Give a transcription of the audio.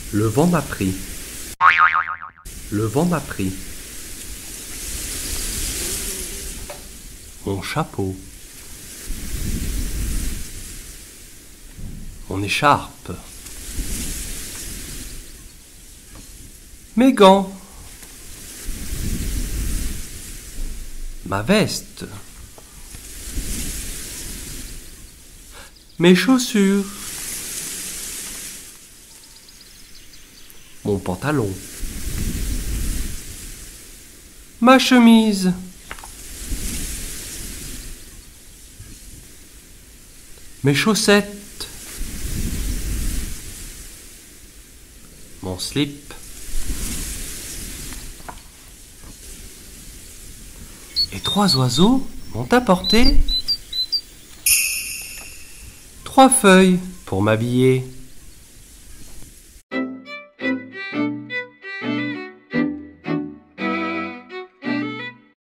Le vent m'a pris. Le vent m'a pris. Mon chapeau. Mon écharpe. Mes gants. Ma veste. Mes chaussures. Mon pantalon. Ma chemise. Mes chaussettes. Mon slip. Et 3 oiseaux m'ont apporté 3 feuilles pour m'habiller.